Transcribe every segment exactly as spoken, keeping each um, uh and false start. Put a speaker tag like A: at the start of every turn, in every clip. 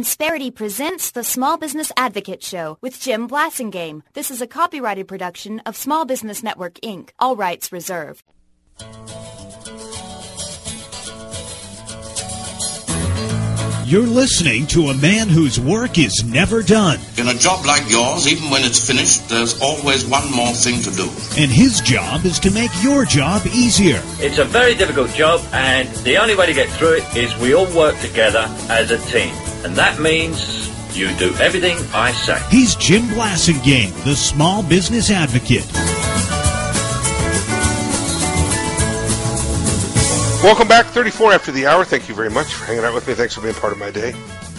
A: Insperity presents the Small Business Advocate Show with Jim Blasingame. This is a copyrighted production of Small Business Network, Incorporated. All rights reserved.
B: You're listening to a man whose work is never done.
C: In a job like yours, even when it's finished, there's always one more thing to do.
B: And his job is to make your job easier.
D: It's a very difficult job, and the only way to get through it is we all work together as a team. And that means you do everything I say.
B: He's Jim Blasingame, the Small Business Advocate.
E: Welcome back, thirty-four after the hour. Thank you very much for hanging out with me. Thanks for being part of my day.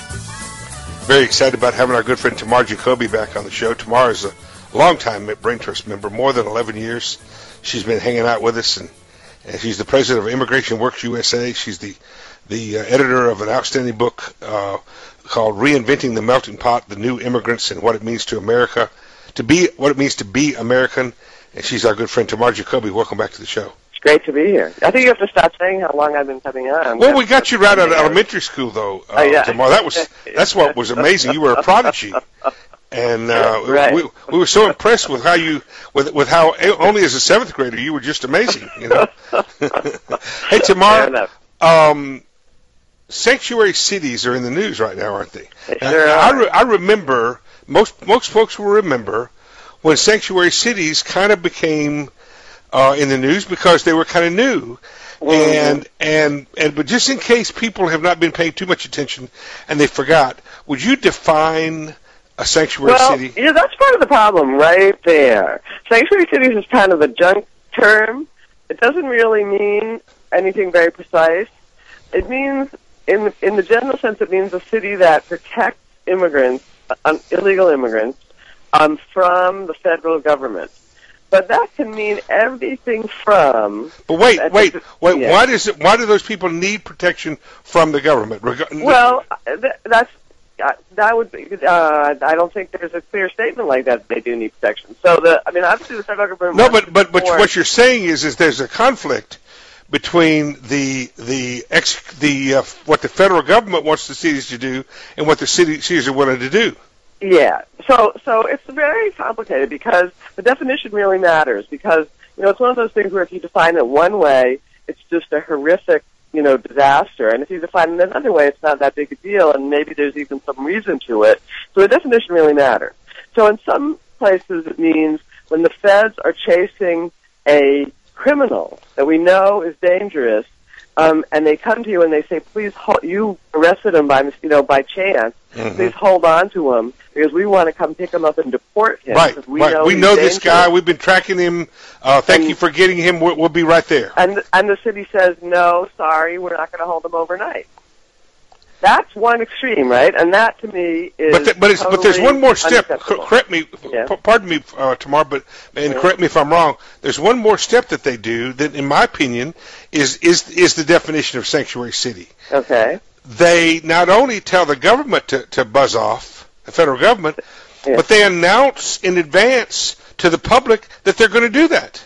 E: Very excited about having our good friend Tamar Jacoby back on the show. Tamar is a longtime Brain Trust member, more than eleven years. She's been hanging out with us, and, and she's the president of Immigration Works U S A. She's the, the uh, editor of an outstanding book uh, called Reinventing the Melting Pot, The New Immigrants and What It Means to America, to be what it means to be American. And she's our good friend Tamar Jacoby. Welcome back to the show.
F: Great to be here. I think you have to stop saying how long I've been coming on.
E: Well, we got you right out of elementary school, though, uh,
F: oh, yeah.
E: Tamar. That was that's what was amazing. You were a prodigy, and uh,
F: right.
E: we we were so impressed with how you with with how only as a seventh grader you were just amazing. You know. Hey, Tamar. Um, sanctuary cities are in the news right now, aren't they?
F: They sure
E: I,
F: are.
E: I, re- I remember most most folks will remember when sanctuary cities kind of became Uh, in the news because they were kind of new, mm-hmm. and and and but just in case people have not been paying too much attention and they forgot, would you define a sanctuary
F: well,
E: city?
F: Yeah, that's part of the problem right there. Sanctuary cities is kind of a junk term. It doesn't really mean anything very precise. It means, in the, in the general sense, it means a city that protects immigrants, um, illegal immigrants, um, from the federal government. But that can mean everything from.
E: But wait, wait, wait.
F: Yeah.
E: Why does it? Why do those people need protection from the government?
F: Well, th- that's uh, that would be. Uh, I don't think there's a clear statement like that. They do need protection. So the. I mean, obviously the federal government.
E: No, but but but what you're saying is is there's a conflict between the the ex the uh, what the federal government wants the cities to do and what the city cities are willing to do.
F: Yeah, so so it's very complicated because the definition really matters because, you know, it's one of those things where if you define it one way, it's just a horrific, you know, disaster. And if you define it another way, it's not that big a deal, and maybe there's even some reason to it. So the definition really matters. So in some places it means when the feds are chasing a criminal that we know is dangerous, Um, and they come to you and they say, please, hold, you arrested him by, you know, by chance. Mm-hmm. Please hold on to him because we want to come pick him up and deport him.
E: Right,
F: we
E: right.
F: know,
E: we know this guy. We've been tracking him. Uh, thank
F: and,
E: you for getting him. We'll, we'll be right there.
F: And and the city says, no, sorry, we're not going to hold him overnight. That's one extreme, right? And that to me is
E: but, the, but, it's,
F: totally
E: but there's one more step. Correct me,
F: yeah.
E: p- pardon me, uh, Tamar, but and
F: yeah.
E: correct me if I'm wrong. There's one more step that they do that, in my opinion, is is is the definition of sanctuary city.
F: Okay.
E: They not only tell the government to, to buzz off, the federal government, yeah. but they announce in advance to the public that they're going to do that.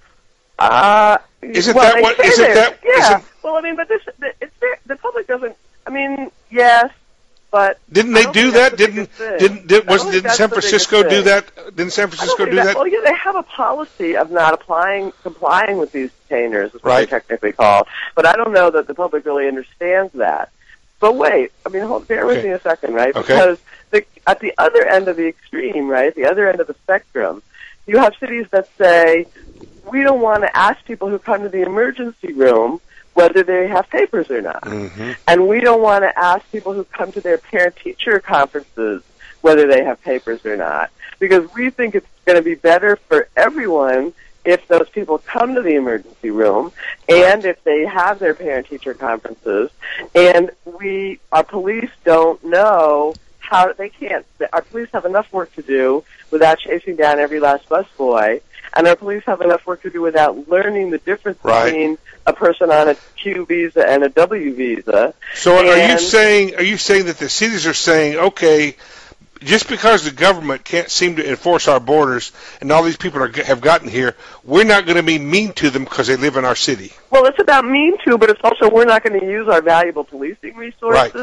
F: Uh,
E: isn't
F: well,
E: that what? Isn't that?
F: Yeah.
E: Isn't,
F: well, I mean, but this it's the public doesn't. I mean, yes, but
E: didn't they do that? Didn't didn't did, wasn't didn't San Francisco do that? Didn't San Francisco do that?
F: that? Well, yeah, they have a policy of not applying, complying with these detainers, is what
E: right.
F: they technically call. But I don't know that the public really understands that. But wait, I mean, hold, bear with
E: okay.
F: me a second, right?
E: Okay.
F: Because the, at the other end of the extreme, right, the other end of the spectrum, you have cities that say, we don't want to ask people who come to the emergency room whether they have papers or not.
E: Mm-hmm.
F: And we don't want to ask people who come to their parent-teacher conferences whether they have papers or not, because we think it's going to be better for everyone if those people come to the emergency room and if they have their parent-teacher conferences, and we, our police don't know how, they can't, our police have enough work to do without chasing down every last busboy, and our police have enough work to do without learning the difference
E: right.
F: between a person on a Q visa and a W visa.
E: So
F: and
E: are you saying are you saying that the cities are saying, okay, just because the government can't seem to enforce our borders and all these people are, have gotten here, we're not going to be mean to them because they live in our city?
F: Well, it's about mean to, but it's also we're not going to use our valuable policing resources.
E: Right.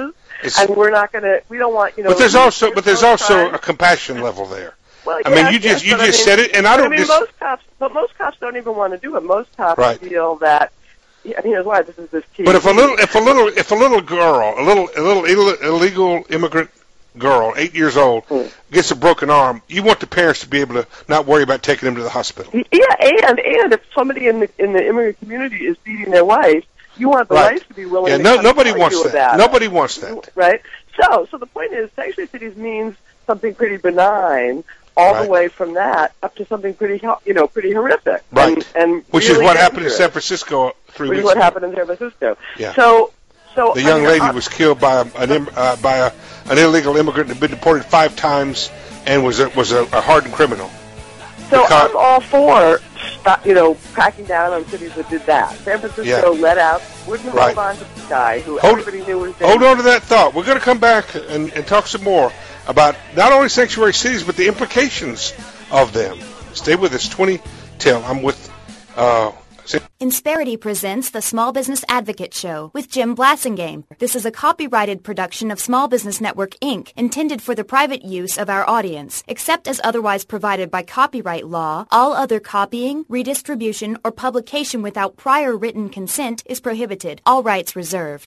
E: It's,
F: and we're not going to. We don't want you know.
E: but there's also but there's also
F: time.
E: a compassion level there.
F: Well,
E: I
F: yes,
E: mean, you just
F: yes,
E: you
F: but
E: just
F: I mean,
E: said it, and I don't.
F: I mean,
E: dis-
F: most cops, but most cops don't even want to do it. Most cops
E: Right.
F: feel that. Yeah, here's why this is this key.
E: But if a little, if a little, if a little girl, a little, a little Ill- illegal immigrant girl, eight years old,
F: mm.
E: gets a broken arm, you want the parents to be able to not worry about taking them to the hospital.
F: Yeah, and and if somebody in the in the immigrant community is beating their wife, you want the
E: Right.
F: wife to be willing.
E: Yeah,
F: to
E: no,
F: come
E: nobody
F: tell
E: wants
F: you
E: that.
F: about
E: Nobody
F: it.
E: wants that.
F: Right. So, so the point is, sanctuary cities means something pretty benign, all
E: Right.
F: the way from that up to something pretty, ho- you know, pretty horrific.
E: Right.
F: And, and
E: Which
F: really
E: is what happened in
F: dangerous.
E: San Francisco three
F: Which
E: weeks
F: is what
E: ago.
F: happened in San Francisco.
E: Yeah.
F: So, so
E: The
F: I
E: young
F: mean,
E: lady
F: I-
E: was killed by a, an im- uh, by a, an illegal immigrant that had been deported five times and was a, was a, a hardened criminal.
F: So
E: because-
F: I'm all for, stop, you know, cracking down on cities that did that. San Francisco
E: Yeah.
F: let out, wouldn't
E: Right.
F: hold on to this guy who
E: Hold-
F: everybody knew was
E: Hold
F: dangerous.
E: on to that thought. We're going to come back and, and talk some more about not only sanctuary cities, but the implications of them. Stay with us. twenty till. I'm with... Uh,
A: Insperity presents the Small Business Advocate Show with Jim Blassingame. This is a copyrighted production of Small Business Network, Incorporated, intended for the private use of our audience. Except as otherwise provided by copyright law, all other copying, redistribution, or publication without prior written consent is prohibited. All rights reserved.